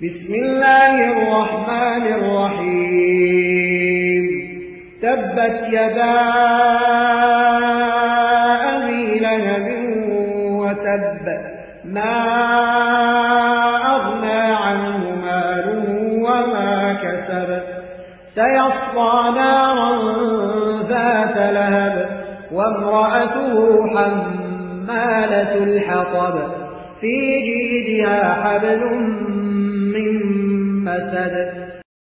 بسم الله الرحمن الرحيم تبت يدا أبي لهب وتب ما أغنى عنه ماله وما كسب سيصلى نارا ذات لهب وامرأته حمالة الحطب في جيدها حبل من مسد